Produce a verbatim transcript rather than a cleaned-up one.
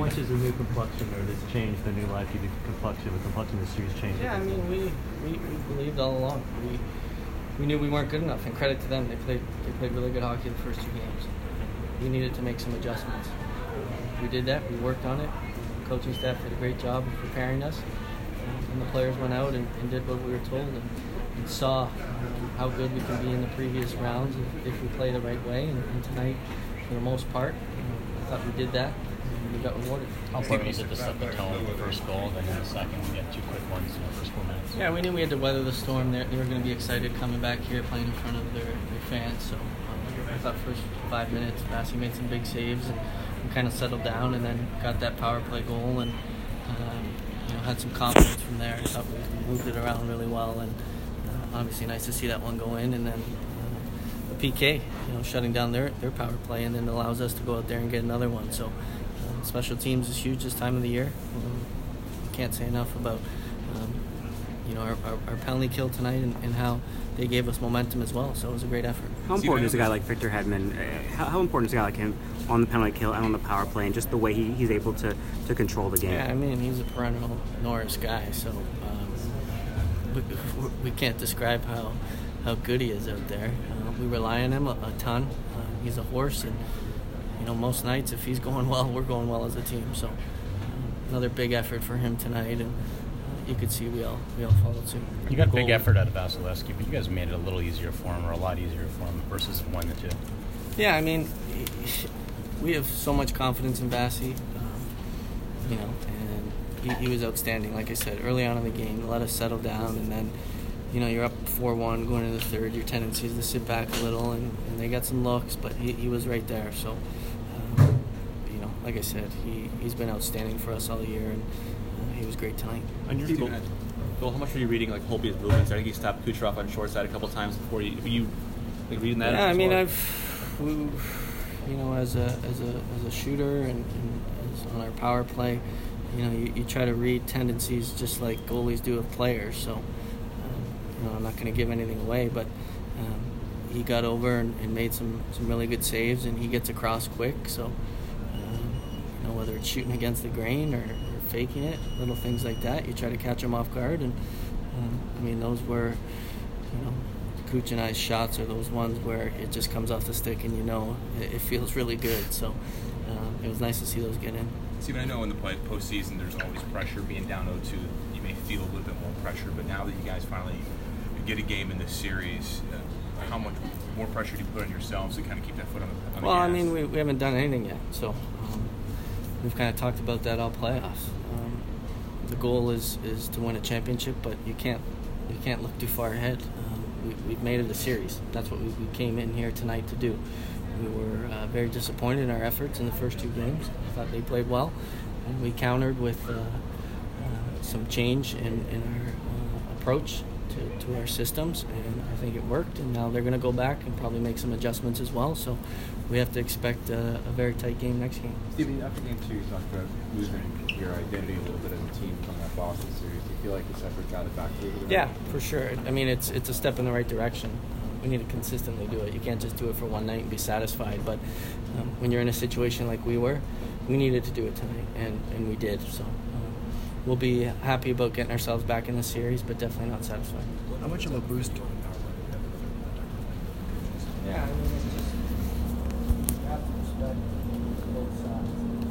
much is the new complexion or this change, the new life, the complexion, the complexion of the series changed? Yeah, I mean, we, we, we believed all along. We we knew we weren't good enough, and credit to them. They played they played really good hockey the first two games. We needed to make some adjustments. We did that. We worked on it. The coaching staff did a great job of preparing us, and the players went out and, and did what we were told and, and saw um, how good we can be in the previous rounds if, if we play the right way. And, and tonight, for the most part, um, I thought we did that. We got rewarded. How important was it to set the tone with the first goal, then in the second we had two quick ones in the first four minutes? Yeah, we knew we had to weather the storm. They're, they were going to be excited coming back here, playing in front of their, their fans. So um, I thought first five minutes, Massey made some big saves and, and kind of settled down, and then got that power play goal and um, you know had some confidence from there. I thought we moved it around really well, and uh, obviously nice to see that one go in, and then uh, the P K, you know, shutting down their their power play, and then allows us to go out there and get another one. So. Special teams is huge this time of the year. Um, can't say enough about um, you know our, our, our penalty kill tonight and, and how they gave us momentum as well. So it was a great effort. How important is a guy like Victor Hedman? Uh, how, how important is a guy like him on the penalty kill and on the power play, and just the way he, he's able to, to control the game? Yeah, I mean he's a perennial Norris guy, so um, we, we can't describe how how good he is out there. Uh, we rely on him a, a ton. Uh, he's a horse, and you know, most nights, if he's going well, we're going well as a team. So, um, another big effort for him tonight, and uh, you could see we all we all followed suit. You got a big effort out of Vasilevsky, but you guys made it a little easier for him, or a lot easier for him versus one to two. Yeah, I mean, we have so much confidence in Vasi, um, you know, and he, he was outstanding. Like I said, early on in the game, let us settle down, and then, you know, you're up four one going into the third. Your tendency is to sit back a little, and, and they got some looks, but he, he was right there. So. Like I said, he, he's been outstanding for us all year, and uh, he was great tonight. On your goal, goal, how much were you reading like Holtby's movements? I think he stopped Kucherov on short side a couple times before you. Were you like, reading that? Yeah, I mean, I've, we, you know, as a as a as a shooter and, and as on our power play, you know, you, you try to read tendencies just like goalies do of players. So, um, you know, I'm not going to give anything away, but um, he got over and, and made some some really good saves, and he gets across quick. So. Whether it's shooting against the grain or, or faking it, little things like that, you try to catch them off guard. And um, I mean, those were, you know, Kuch and I's shots are those ones where it just comes off the stick and you know it, it feels really good. So um, it was nice to see those get in. Steven, I know in the play, postseason there's always pressure. Being down oh two, you may feel a little bit more pressure. But now that you guys finally get a game in this series, uh, how much more pressure do you put on yourselves to kind of keep that foot on the on Well, the gas? I mean, we, we haven't done anything yet, so. Um, We've kind of talked about that all playoffs. Um, the goal is, is to win a championship, but you can't you can't look too far ahead. Um, we, we've made it a series. That's what we, we came in here tonight to do. We were uh, very disappointed in our efforts in the first two games. I thought they played well, and we countered with uh, uh, some change in, in our uh, approach to, to our systems, and I think it worked. And now they're going to go back and probably make some adjustments as well. So. We have to expect a, a very tight game next game. Steven, after game two, you talked about losing your identity a little bit as a team from that Boston series. Do you feel like this effort got it back to you? Yeah, for sure. I mean, it's it's a step in the right direction. We need to consistently do it. You can't just do it for one night and be satisfied. But um, when you're in a situation like we were, we needed to do it tonight, and, and we did. So um, we'll be happy about getting ourselves back in the series, but definitely not satisfied. How much of a boost? Yeah, I mean, it's just... both sides.